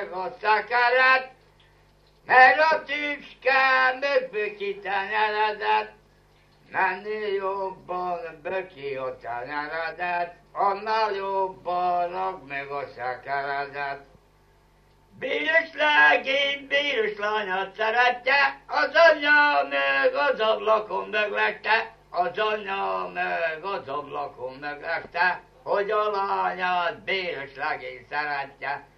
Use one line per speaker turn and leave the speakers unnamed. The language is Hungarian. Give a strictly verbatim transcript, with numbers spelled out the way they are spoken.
meg a szakárat, meg a tüske mögböki tenyeredet, menni jobban böki a tenyeredet, annál jobban rak meg a szakáradat. Bíros legény, bíros lányát szerette, az anyja meg az ablakon megvette, az anyja meg az ablakon megvette, hogy a lányát bíros legény szeretje.